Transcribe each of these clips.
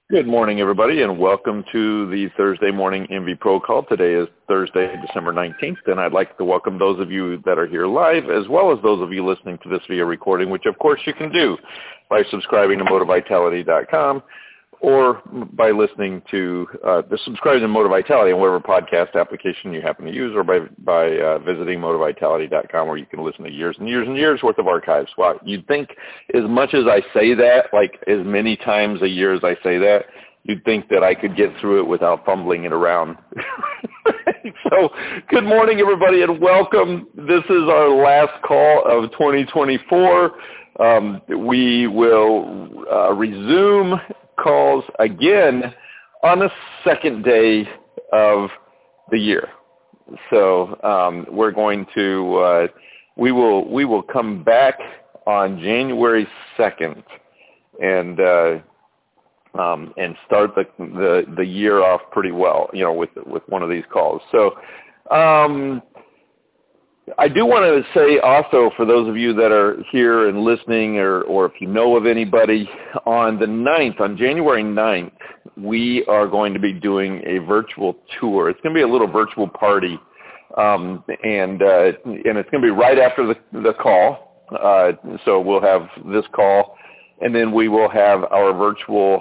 Good morning, everybody, and welcome to the Thursday morning MV Pro call. Today is Thursday, December 19th, and I'd like to welcome those of you that are here live, as well as those of you listening to this via recording, which, of course, you can do by subscribing to MotorVitality.com or by listening to subscribing to MotorVitality on whatever podcast application you happen to use, or by visiting MotorVitality.com, where you can listen to years and years and years worth of archives. Well, you'd think as much as I say that, like as many times a year as I say that, you'd think that I could get through it without fumbling it around. So, good morning, everybody, and welcome. This is our last call of 2024. We will resume calls again on the second day of the year. So we're going to we will come back on January 2nd and start the year off pretty well, with one of these calls. So I do want to say also, for those of you that are here and listening, or if you know of anybody, on January 9th, we are going to be doing a virtual tour. It's going to be a little virtual party, and it's going to be right after the call. So we'll have this call, and then we will have our virtual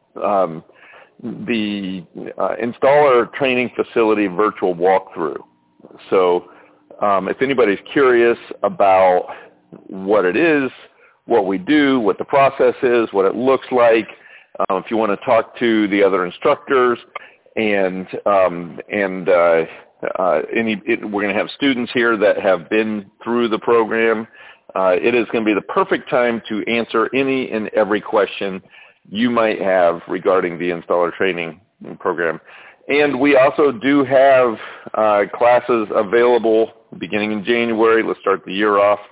the installer training facility virtual walkthrough. So if anybody's curious about what it is, what we do, what the process is, what it looks like, if you want to talk to the other instructors, we're going to have students here that have been through the program. It is going to be the perfect time to answer any and every question you might have regarding the installer training program. And we also do have classes available beginning in January. Let's start the year off.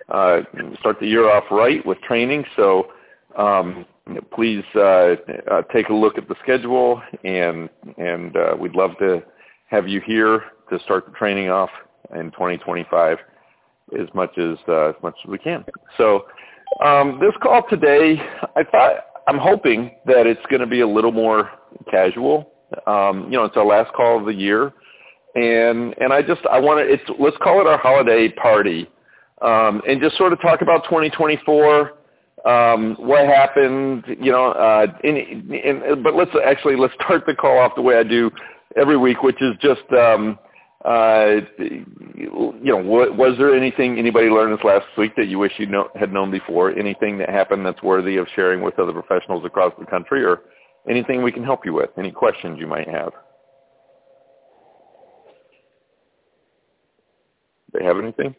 Right with training. So please take a look at the schedule, and we'd love to have you here to start the training off in 2025 as much as we can. So this call today, I'm hoping that it's going to be a little more casual. It's our last call of the year, and let's call it our holiday party, and just sort of talk about 2024, what happened, but let's start the call off the way I do every week, which is just, was there anything anybody learned this last week that you wish you had known before? Anything that happened that's worthy of sharing with other professionals across the country, or anything we can help you with? Any questions you might have? Do they have anything?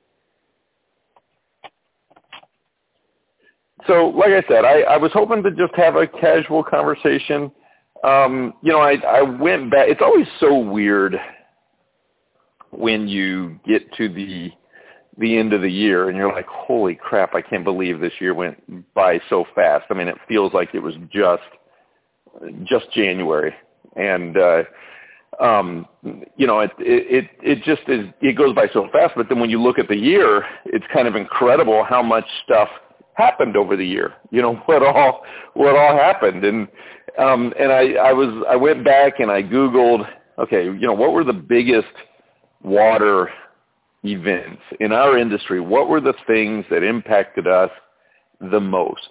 So, like I said, I was hoping to just have a casual conversation. I went back. It's always so weird when you get to the end of the year and you're like, holy crap, I can't believe this year went by so fast. I mean, it feels like it was just January, and it just is. It goes by so fast. But then when you look at the year, it's kind of incredible how much stuff happened over the year. What all happened, and I went back and I Googled, okay, what were the biggest water events in our industry? What were the things that impacted us the most?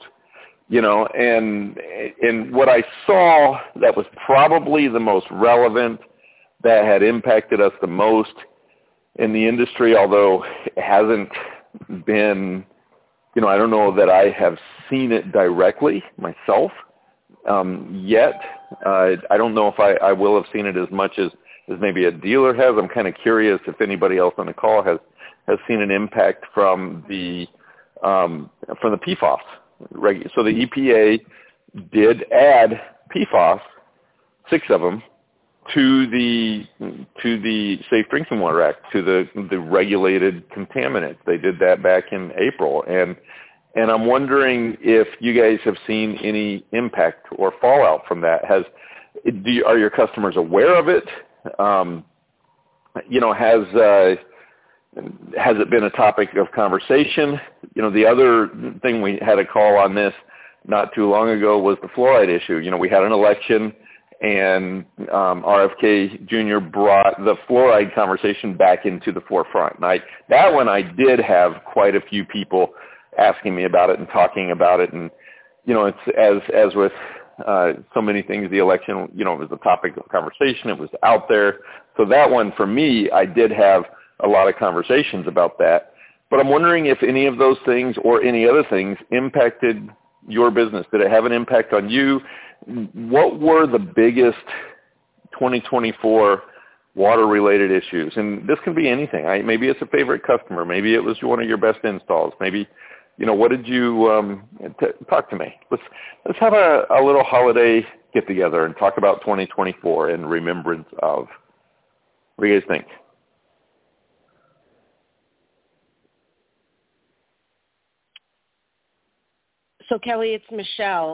And what I saw that was probably the most relevant, that had impacted us the most in the industry, although it hasn't been, I don't know that I have seen it directly myself yet. I don't know if I will have seen it as much as maybe a dealer has. I'm kind of curious if anybody else on the call has seen an impact from the PFAS. So the EPA did add PFAS, 6 of them, to the Safe Drinking Water Act, to the regulated contaminants. They did that back in April, and I'm wondering if you guys have seen any impact or fallout from that. Are your customers aware of it? Has it been a topic of conversation? The other thing, we had a call on this not too long ago was the fluoride issue. You know, we had an election, and RFK Jr. brought the fluoride conversation back into the forefront. And that one I did have quite a few people asking me about it and talking about it. And, you know, it's as with so many things, the election, you know, it was a topic of conversation. It was out there. So that one, for me, I did have a lot of conversations about that. But I'm wondering if any of those things or any other things impacted your business. Did it have an impact on you? What were the biggest 2024 water-related issues? And this can be anything. Maybe it's a favorite customer. Maybe it was one of your best installs. Maybe, you know, what did you talk to me? Let's have a little holiday get-together and talk about 2024 in remembrance of. What do you guys think? So, Kelly, it's Michelle.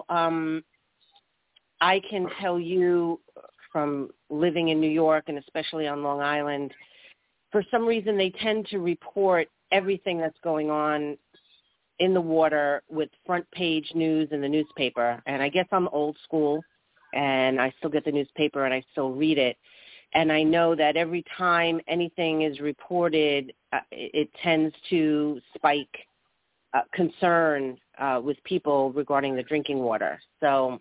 I can tell you from living in New York and especially on Long Island, for some reason they tend to report everything that's going on in the water with front page news in the newspaper. And I guess I'm old school, and I still get the newspaper and I still read it. And I know that every time anything is reported, it tends to spike concern with people regarding the drinking water. So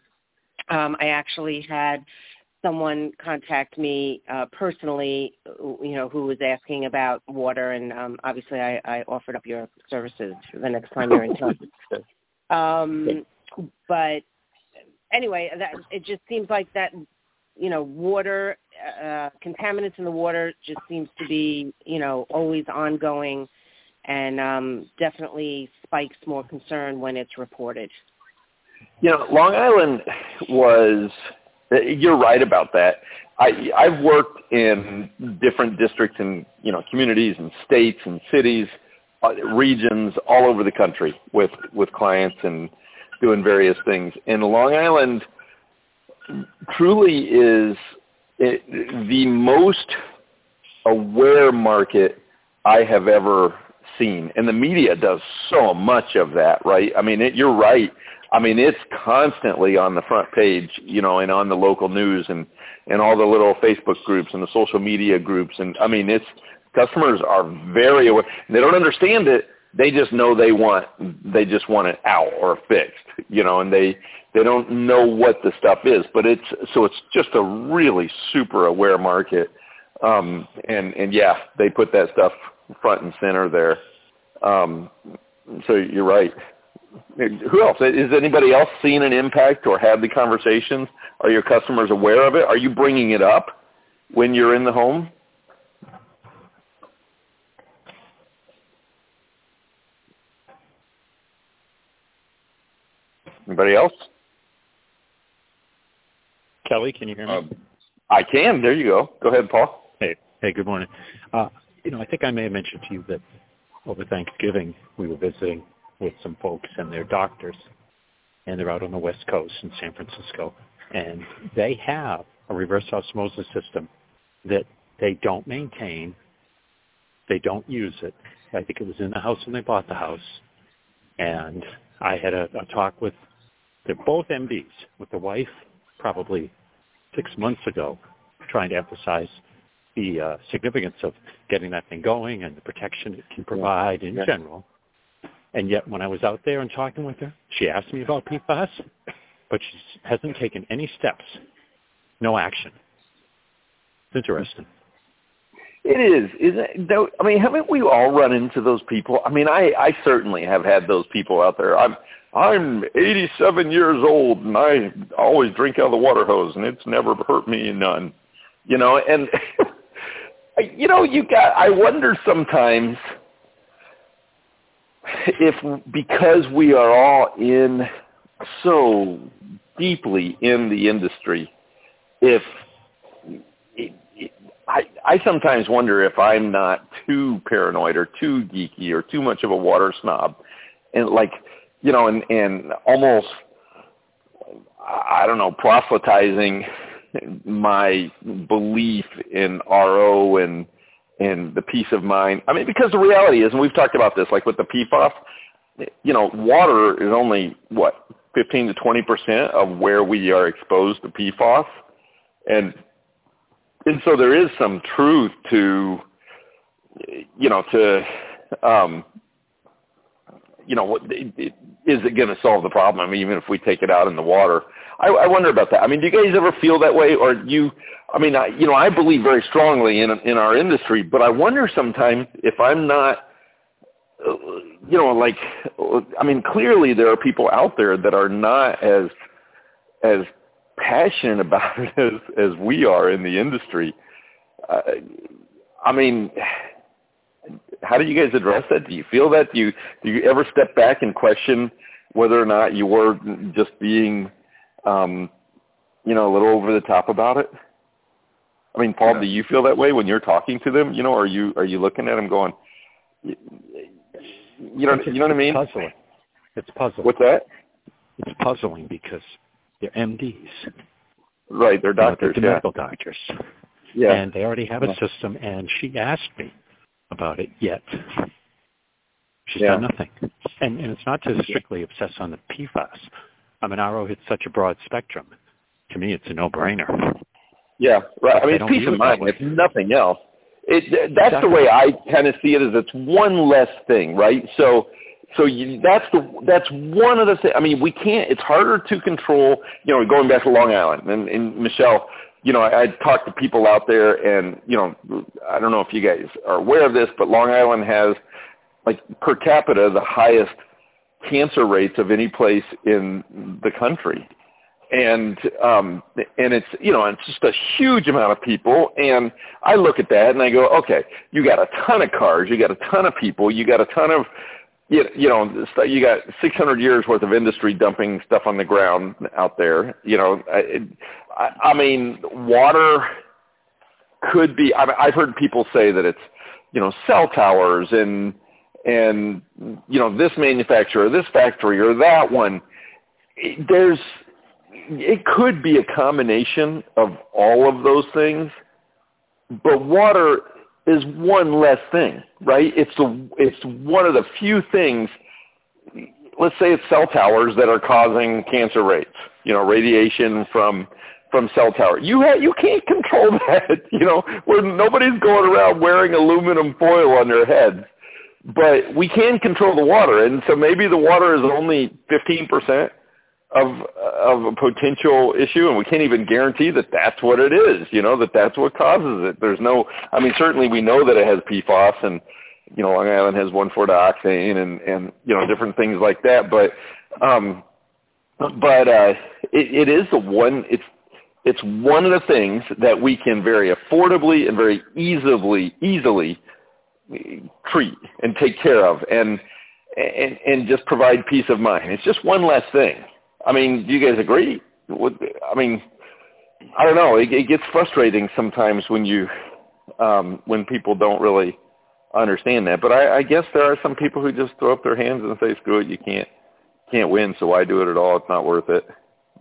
I actually had someone contact me personally, you know, who was asking about water, and obviously I offered up your services for the next time you're in town. But anyway, it just seems like that, you know, water, contaminants in the water just seems to be, you know, always ongoing, and definitely spikes more concern when it's reported. You know, Long Island was, you're right about that. I've worked in different districts and, you know, communities and states and cities, regions all over the country with clients and doing various things. And Long Island truly is the most aware market I have ever seen. And the media does so much of that, right? I mean, you're right. I mean, it's constantly on the front page, you know, and on the local news and all the little Facebook groups and the social media groups. And I mean, customers are very aware. They don't understand it. They just know they just want it out or fixed, you know, and they don't know what the stuff is, but it's just a really super aware market. And yeah, they put that stuff front and center there. So you're right. Who else? Is anybody else seeing an impact or had the conversations? Are your customers aware of it? Are you bringing it up when you're in the home? Anybody else? Kelly, can you hear me? I can. There you go. Go ahead, Paul. Hey, good morning. You know, I think I may have mentioned to you that over Thanksgiving we were visiting with some folks and their doctors, and they're out on the West Coast in San Francisco, and they have a reverse osmosis system that they don't maintain. They don't use it. I think it was in the house when they bought the house, and I had a talk with, they're both MDs, with the wife probably 6 months ago, trying to emphasize the significance of getting that thing going and the protection it can provide in general. And yet when I was out there and talking with her, she asked me about PFAS, but she hasn't taken any steps, no action. It's interesting. It is. Isn't it? I mean, haven't we all run into those people? I mean, I certainly have had those people out there. I'm 87 years old, and I always drink out of the water hose, and it's never hurt me none. You know, and, you know, I wonder sometimes if because we are all so deeply in the industry, I sometimes wonder if I'm not too paranoid or too geeky or too much of a water snob, and like, you know, and almost, I don't know, proselytizing my belief in RO and the peace of mind. I mean, because the reality is, and we've talked about this, like with the PFAS, water is only, 15 to 20% of where we are exposed to PFAS. And so there is some truth to, is it going to solve the problem? I mean, even if we take it out in the water, I wonder about that. I mean, do you guys ever feel that way, or I believe very strongly in our industry, but I wonder sometimes if I'm not, clearly there are people out there that are not as passionate about it as we are in the industry. How do you guys address that? Do you feel that? Do you ever step back and question whether or not you were just being, a little over the top about it? I mean, Paul, do you feel that way when you're talking to them? Are you looking at them going, you know what I mean? Puzzling. It's puzzling. What's that? It's puzzling because they're MDs. Right, they're doctors. They're medical doctors. Yeah. And they already have a system, and she asked me about it, yet she's done nothing. And it's not to strictly obsess on the PFAS. RO hits such a broad spectrum. To me, it's a no-brainer. Yeah, right. It's peace of mind. It's nothing else. That's the way I kind of see it, as it's one less thing, right? So that's one of the things. I mean, we can't. It's harder to control. Going back to Long Island and Michelle. I talked to people out there, and I don't know if you guys are aware of this, but Long Island has, per capita, the highest cancer rates of any place in the country. And it's, it's just a huge amount of people. And I look at that and I go, okay, you got a ton of cars, you got a ton of people, you got a ton of, you got 600 years worth of industry dumping stuff on the ground out there. Water could be, I've heard people say that it's, cell towers and this manufacturer, this factory, or that one. It could be a combination of all of those things, but water is one less thing, right? It's one of the few things. Let's say it's cell towers that are causing cancer rates, radiation from cell tower. You can't control that, where nobody's going around wearing aluminum foil on their heads, but we can control the water. And so maybe the water is only 15% of a potential issue, and we can't even guarantee that that's what it is, that's what causes it. There's no, certainly we know that it has PFAS, and, Long Island has 1,4-dioxane and different things like that, but it is it's one of the things that we can very affordably and very easily treat and take care of and just provide peace of mind. It's just one less thing. Do you guys agree? I don't know. It gets frustrating sometimes when when people don't really understand that. But I guess there are some people who just throw up their hands and say, "Screw it, you can't win, so why do it at all? It's not worth it."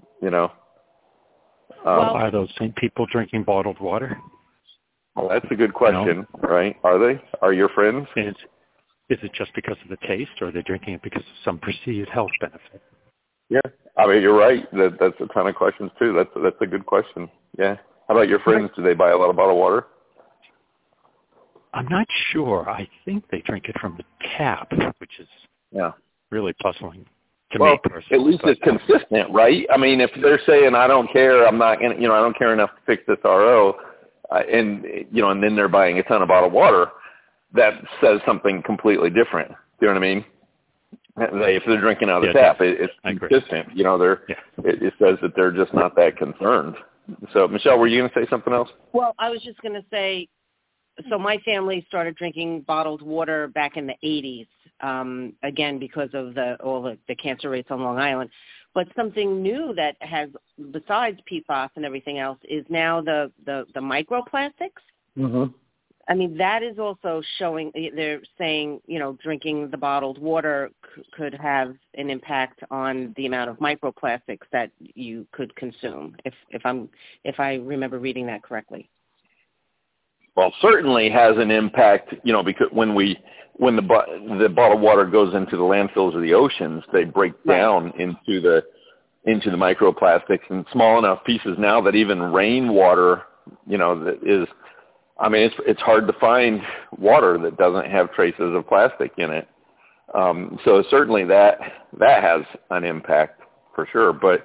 Are those same people drinking bottled water? Well, that's a good question, right? Are they? Are your friends? Is it just because of the taste, or are they drinking it because of some perceived health benefit? Yeah, you're right. That's a ton of questions too. That's a good question. Yeah. How about your friends? Do they buy a lot of bottled water? I'm not sure. I think they drink it from the tap, which is really puzzling to me personally. At least it's consistent, right? If they're saying, "I don't care, I'm not gonna, I don't care enough to fix this RO," and then they're buying a ton of bottled water, that says something completely different. Do you know what I mean? If they're drinking out of the tap, it's consistent. It says that they're just not that concerned. So, Michelle, were you going to say something else? Well, I was just going to say, so my family started drinking bottled water back in the 80s, again, because of all the cancer rates on Long Island. But something new that has, besides PFAS and everything else, is now the microplastics. Mm-hmm. That is also showing, they're saying, drinking the bottled water could have an impact on the amount of microplastics that you could consume, if I remember reading that correctly. Well, certainly has an impact, because when the bottled water goes into the landfills or the oceans, they break down into the microplastics in small enough pieces now that even rainwater, that is, it's hard to find water that doesn't have traces of plastic in it. So certainly that has an impact for sure. But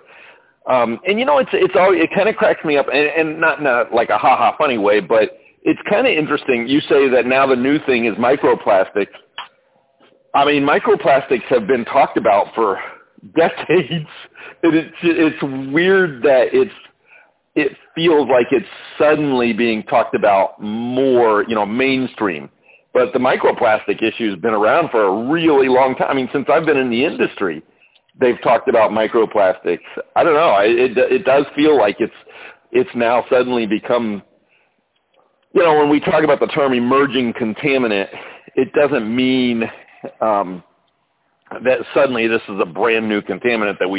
it kind of cracks me up, and not in a, like a ha-ha funny way, but it's kind of interesting. You say that now the new thing is microplastics. Microplastics have been talked about for decades. It's weird that it feels like it's suddenly being talked about more, mainstream. But the microplastic issue has been around for a really long time. Since I've been in the industry, they've talked about microplastics. I don't know. It does feel like it's now suddenly become, when we talk about the term emerging contaminant, it doesn't mean that suddenly this is a brand new contaminant that we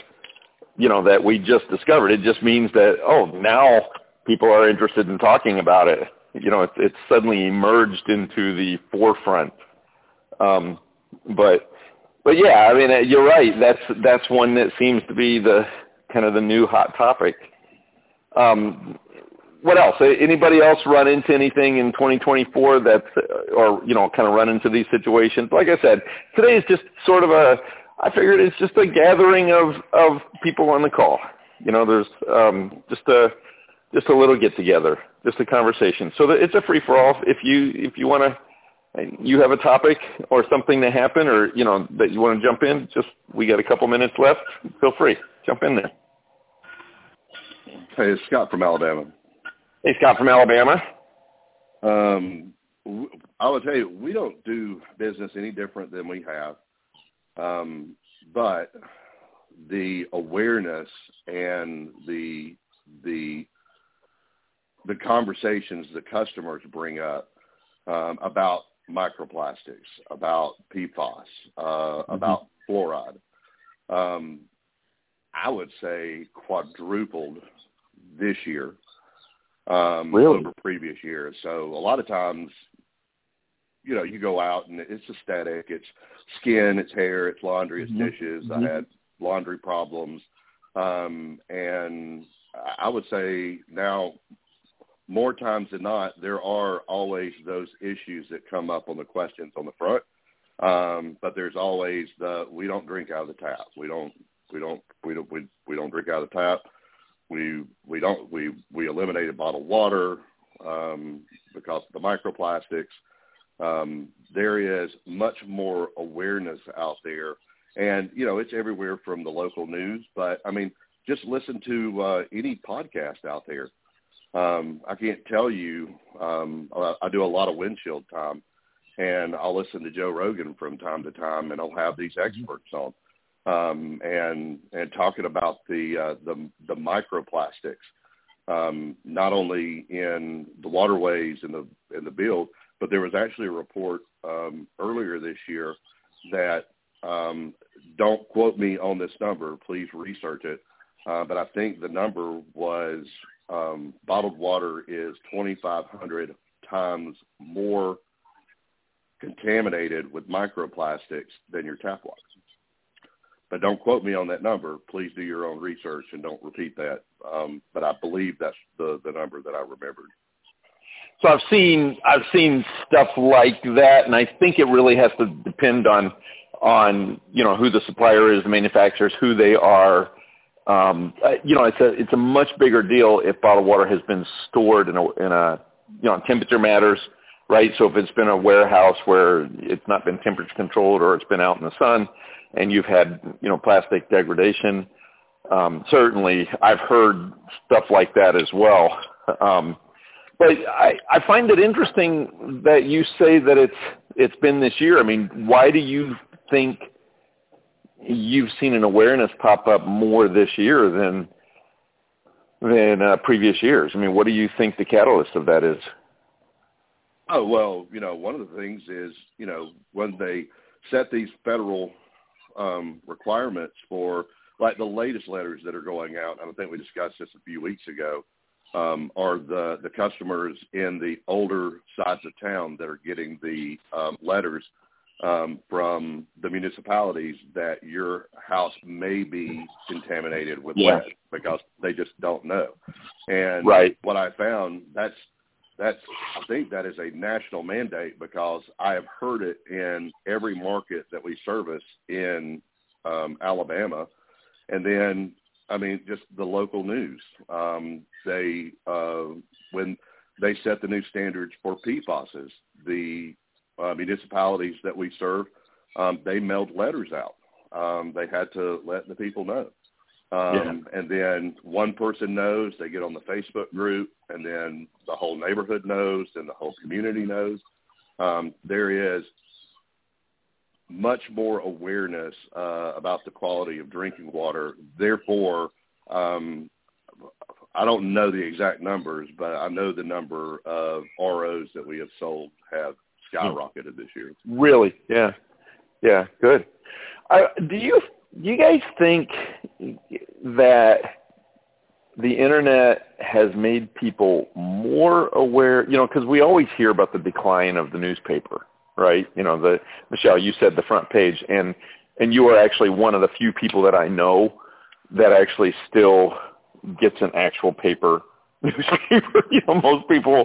just discovered. It just means that, now people are interested in talking about it. It's suddenly emerged into the forefront. But yeah, you're right. That's one that seems to be the kind of the new hot topic. What else? Anybody else run into anything in 2024 that's, or, kind of run into these situations? Like I said, today is just sort of I figured it's just a gathering of people on the call. There's just a little get together, just a conversation. So it's a free for all. If you want to, you have a topic or something that happened, or that you want to jump in, we got a couple minutes left. Feel free, jump in there. Hey, it's Scott from Alabama. Hey, Scott from Alabama. I would tell you, we don't do business any different than we have. But the awareness and the conversations that customers bring up about microplastics, about PFAS, about fluoride, I would say quadrupled this year over previous years. So a lot of times, you go out and it's aesthetic, it's skin, it's hair, it's laundry, it's dishes. I had laundry problems. And I would say now, more times than not, there are always those issues that come up on the questions on the front. But there's always we don't drink out of the tap. We don't drink out of the tap. We eliminated bottled water because of the microplastics. There is much more awareness out there, and it's everywhere from the local news. But just listen to any podcast out there. I can't tell you. I do a lot of windshield time, and I'll listen to Joe Rogan from time to time, and I'll have these experts on. And talking about the microplastics, not only in the waterways in the build, but there was actually a report earlier this year that don't quote me on this number, please research it. But I think the number was bottled water is 2,500 times more contaminated with microplastics than your tap water. But don't quote me on that number. Please do your own research and don't repeat that. But I believe that's the number that I remembered. So I've seen stuff like that, and I think it really has to depend on who the supplier is, the manufacturers, who they are. It's a much bigger deal if bottled water has been stored in a temperature matters, right? So if it's been a warehouse where it's not been temperature controlled, or it's been out in the sun, and you've had, plastic degradation, certainly I've heard stuff like that as well. But I find it interesting that you say that it's been this year. Why do you think you've seen an awareness pop up more this year than previous years? What do you think the catalyst of that is? Oh, well, one of the things is, when they set these federal requirements for, like, the latest letters that are going out, and I think we discussed this a few weeks ago, are the customers in the older sides of town that are getting the letters from the municipalities that your house may be contaminated with lead because they just don't know. And what I found, that's I think that is a national mandate because I have heard it in every market that we service in Alabama. And then, I mean, just the local news. They when they set the new standards for PFASs, the municipalities that we serve, they mailed letters out. They had to let the people know. And then one person knows, they get on the Facebook group, and then the whole neighborhood knows, and the whole community knows. There is much more awareness about the quality of drinking water. Therefore, I don't know the exact numbers, but I know the number of ROs that we have sold have skyrocketed this year. Really? Yeah. Yeah. Good. Do you guys think that the internet has made people more aware, because we always hear about the decline of the newspaper, right? Michelle, you said the front page, and you are actually one of the few people that I know that actually still gets an actual paper newspaper. Most people,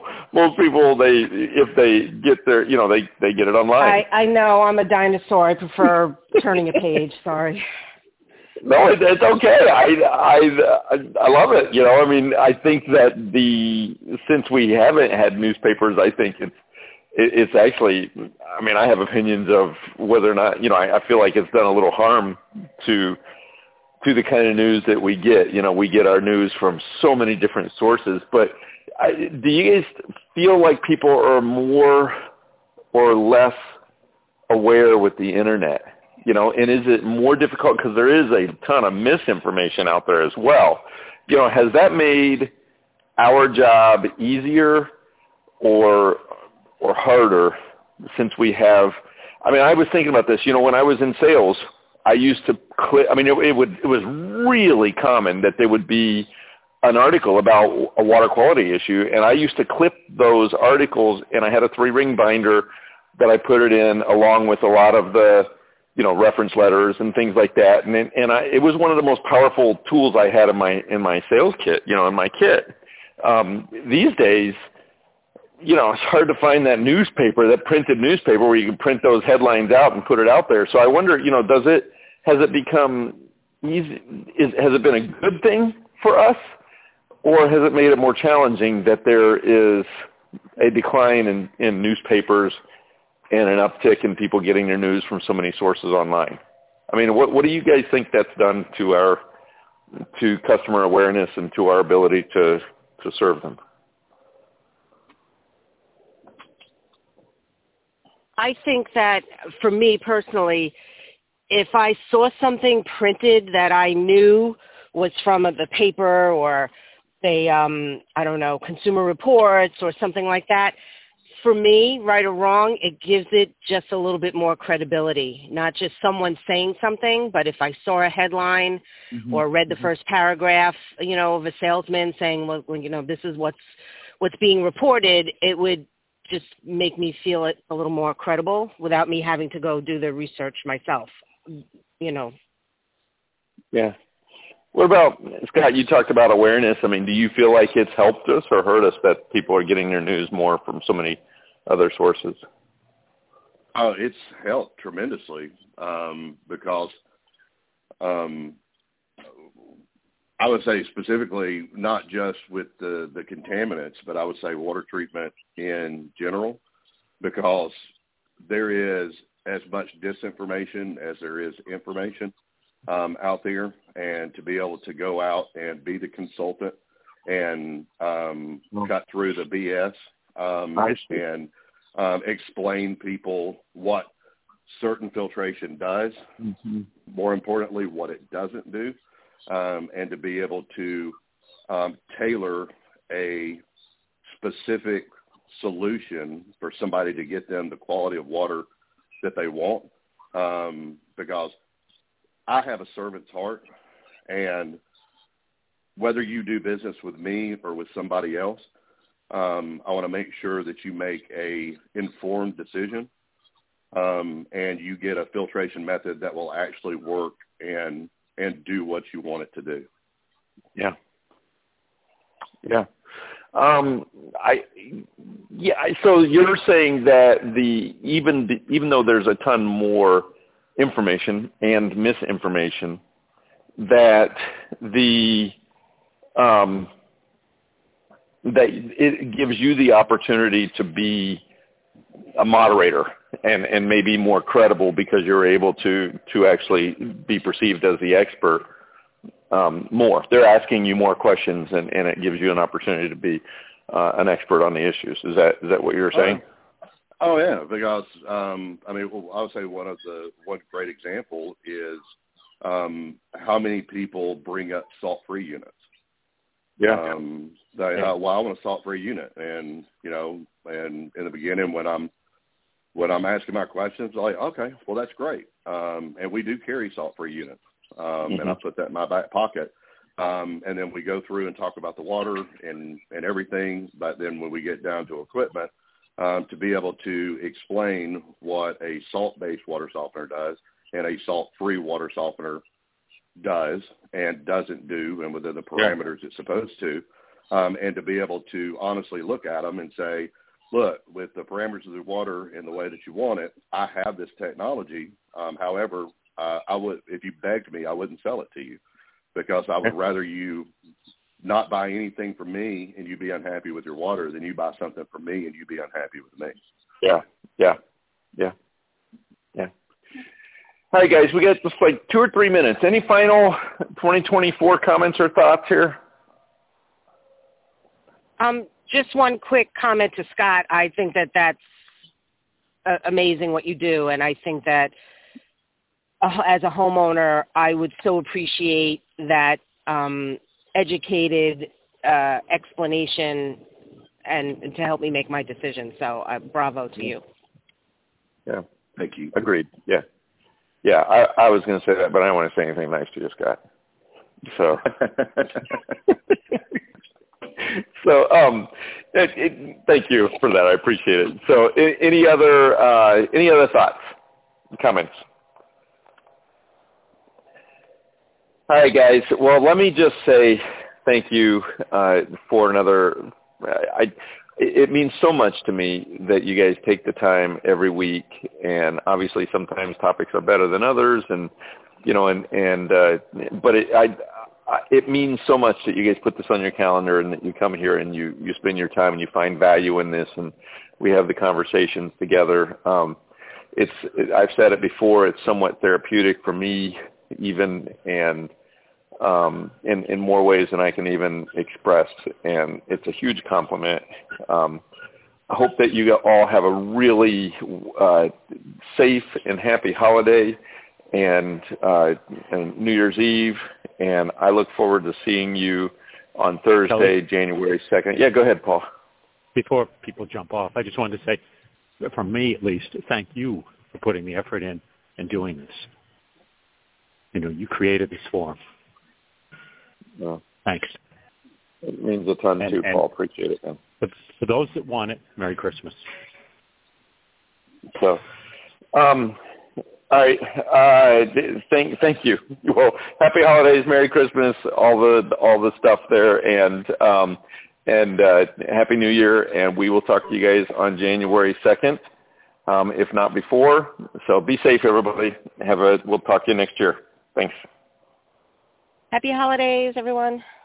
if they get their, they get it online. I know. I'm a dinosaur. I prefer turning a page. Sorry. No, it's okay. I love it. I think that since we haven't had newspapers, I think it's actually, I have opinions of whether or not, I feel like it's done a little harm to the kind of news that we get. We get our news from so many different sources, but do you guys feel like people are more or less aware with the internet? And is it more difficult because there is a ton of misinformation out there as well? Has that made our job easier or harder since we have? I was thinking about this. When I was in sales, I used to click. It was really common that there would be an article about a water quality issue, and I used to clip those articles, and I had a 3-ring binder that I put it in along with a lot of the reference letters and things like that. And it was one of the most powerful tools I had in my sales kit, in my kit. These days, it's hard to find that printed newspaper where you can print those headlines out and put it out there. So I wonder, has it become easy? Has it been a good thing for us, or has it made it more challenging that there is a decline in newspapers and an uptick in people getting their news from so many sources online? What do you guys think that's done to customer awareness and to our ability to serve them? I think that for me personally, if I saw something printed that I knew was from the paper or Consumer Reports or something like that, for me, right or wrong, it gives it just a little bit more credibility, not just someone saying something, but if I saw a headline or read the first paragraph, of a salesman saying, well, this is what's being reported, it would just make me feel it a little more credible without me having to go do the research myself, Yeah. What about, Scott, you talked about awareness. Do you feel like it's helped us or hurt us that people are getting their news more from so many other sources? Oh, it's helped tremendously because I would say specifically not just with the contaminants, but I would say water treatment in general, because there is as much disinformation as there is information out there, and to be able to go out and be the consultant and cut through the BS and explain people what certain filtration does, more importantly, what it doesn't do, and to be able to tailor a specific solution for somebody to get them the quality of water that they want, because I have a servant's heart, and whether you do business with me or with somebody else, I want to make sure that you make a informed decision, and you get a filtration method that will actually work and do what you want it to do. Yeah. Yeah. So you're saying that even though there's a ton more information and misinformation, that that it gives you the opportunity to be a moderator and maybe more credible because you're able to actually be perceived as the expert more. They're asking you more questions, and it gives you an opportunity to be an expert on the issues. Is that what you're saying? Oh yeah, because I would say one great example is how many people bring up salt-free units. Yeah. I want a salt-free unit, and and in the beginning when I'm asking my questions, I'm like, okay, well that's great, and we do carry salt-free units, and I put that in my back pocket, and then we go through and talk about the water and everything. But then when we get down to equipment, to be able to explain what a salt-based water softener does and a salt-free water softener does and doesn't do, and within the parameters it's supposed to, and to be able to honestly look at them and say, look, with the parameters of the water in the way that you want it, I have this technology. However, I would, if you begged me, I wouldn't sell it to you, because I would rather you not buy anything from me and you be unhappy with your water than you buy something from me and you be unhappy with me. Yeah. All right, guys, we got just like 2 or 3 minutes. Any final 2024 comments or thoughts here? Just one quick comment to Scott. I think that's amazing what you do, and I think that as a homeowner, I would so appreciate that educated explanation and to help me make my decision. So bravo to you. Yeah. Thank you. Agreed. Yeah. I was going to say that, but I don't want to say anything nice to you, Scott. So, thank you for that. I appreciate it. So, any other thoughts, comments? All right, guys. Well, let me just say thank you for another. It means so much to me that you guys take the time every week, and obviously sometimes topics are better than others, but it means so much that you guys put this on your calendar and that you come here and you spend your time and you find value in this, and we have the conversations together. I've said it before, it's somewhat therapeutic for me even, and in more ways than I can even express, and it's a huge compliment. I hope that you all have a really safe and happy holiday and New Year's Eve, and I look forward to seeing you on Thursday, January 2nd. Yeah, go ahead, Paul. Before people jump off, I just wanted to say, from me at least, thank you for putting the effort in and doing this. You created this forum. Well, thanks. It means a ton too, Paul. Appreciate it, man. But for those that want it, Merry Christmas. So, all right. Thank you. Well, happy holidays, Merry Christmas, all the stuff there, and Happy New Year. And we will talk to you guys on January 2nd, if not before. So be safe, everybody. We'll talk to you next year. Thanks. Happy holidays, everyone.